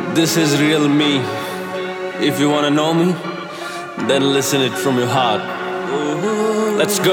This is real me. If you wanna know me, then listen it from your heart. Let's go.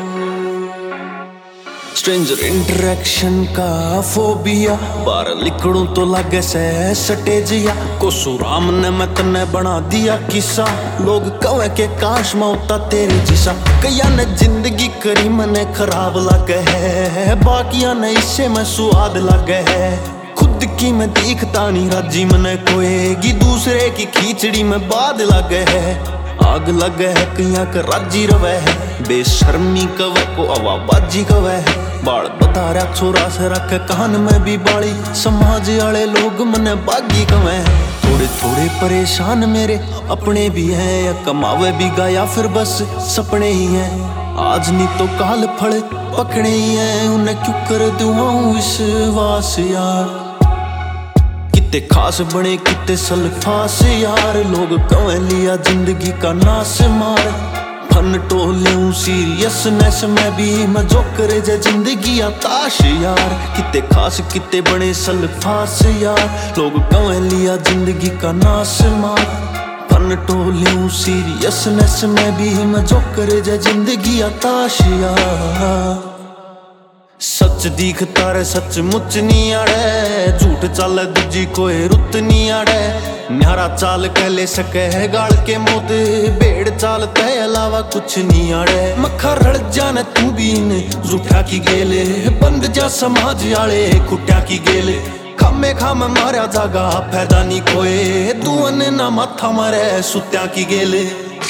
Stranger interaction का phobia, बाहर लिखड़ू तो लागे से सटेजिया। कोसुराम ने मैं तन्ने बना दिया किस्सा, लोग कवे के काश मैं होता तेरे जैसा। कया ने जिंदगी करी मने खराब लगे है, बाकिया ने इससे मैं सुआद लगे है। खुद की मैं दिखता नहीं राजी मने कोएगी, दूसरे की खींचड़ी में बाद लगे है। आग लगे है कया कर राजी रवे है, बेशर्मी कवे को आवाबाजी कवे है। बाल बता रहा छोरा से रखे कान में भी बाली, समाज वाले लोग मने बागी कवे है। थोड़े थोड़े परेशान मेरे अपने भी हैं, या कमावे भी गाया फिर बस सपने ही हैं। आज नहीं तो काल फल पकड़े ही हैं, उन्हें क्यों कर दूँ विश्वास यार। कितने खास बने कितने सल्फास यार, लोग कवे लिया जिंदगी का नाश मार। फन टोले सीरियसनेस में भी मैं जो करे जे जिंदगी आताश यार। कितने खास कितने बने सल्फास यार, लोग कवे लिया जिंदगी का नाश मार। फन टोले सीरियसनेस में भी मैं जो करे जे जिंदगी आताश यार। सच दिखता रे सच मुच नहीं आड़े, झूठ चाल दूजी कोई रुत नहीं आड़े। न्यारा चाल कह ले सके है गाल के मोद, भेड़ चाल ते अलावा कुछ नहीं आड़े। मक्खा रड़ जाने तू भी ने झूठा की गेले, बंद जा समाज आले कुटिया की गेले। खामे खाम मारा जागा फायदा नहीं कोई, दुआने ना माथा मारे सुत्या की गेले।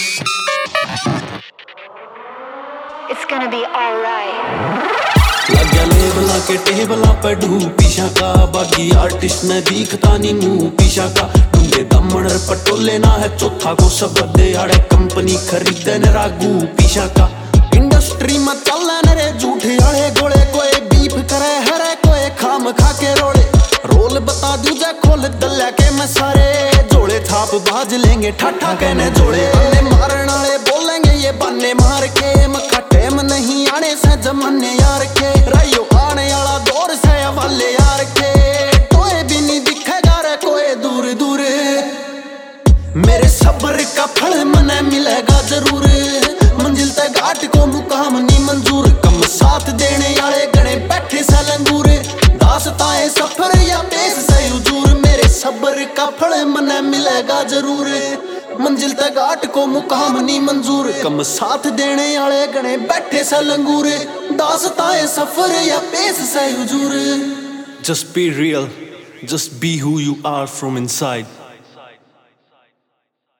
It's gonna be alright. लग्या लेबला के टेबला पे ढू पीछा का, बाकी आर्टिस्ट में दिखता नहीं मुंह पीछा का। ढूंढे दमड़ पटोले ना है चौथा को सब दे आड़े, कंपनी खरीदे न रागू पीछा का। इंडस्ट्री में चल रे झूठे आड़े गोले, कोई बीफ करे हरे कोई खाम खा के रोले। रोल बता दूजा खोल दल्ला के मैं सारे जोड़े, थाप बाज लेंगे ठाठा कहने जोड़े। बन्ने मारन वाले बोलेंगे ये बन्ने मार के, मक्खा टेम नहीं आने से जमाने यार के। राइयो आने वाला दौर से वाले यार के, कोई भी नहीं दिखेगा रे कोई दूर दूर। मेरे सब्र का फल मने मिलेगा जरूर, मंजिल तक घाट को मुकाम नहीं मंजूर। कम साथ देने वाले गणे बैठे से लंगूर, दास्तां सफर या पेश से हुजूर। मेरे सब्र का फल मने मिलेगा जरूर, मंजिल तक घाट को मुकाम नहीं मंजूर। कम साथ देने वाले गणे बैठे से लंगूर, दास्तां सफर या पेश से हुजूर। Just be real, just be who you are from inside.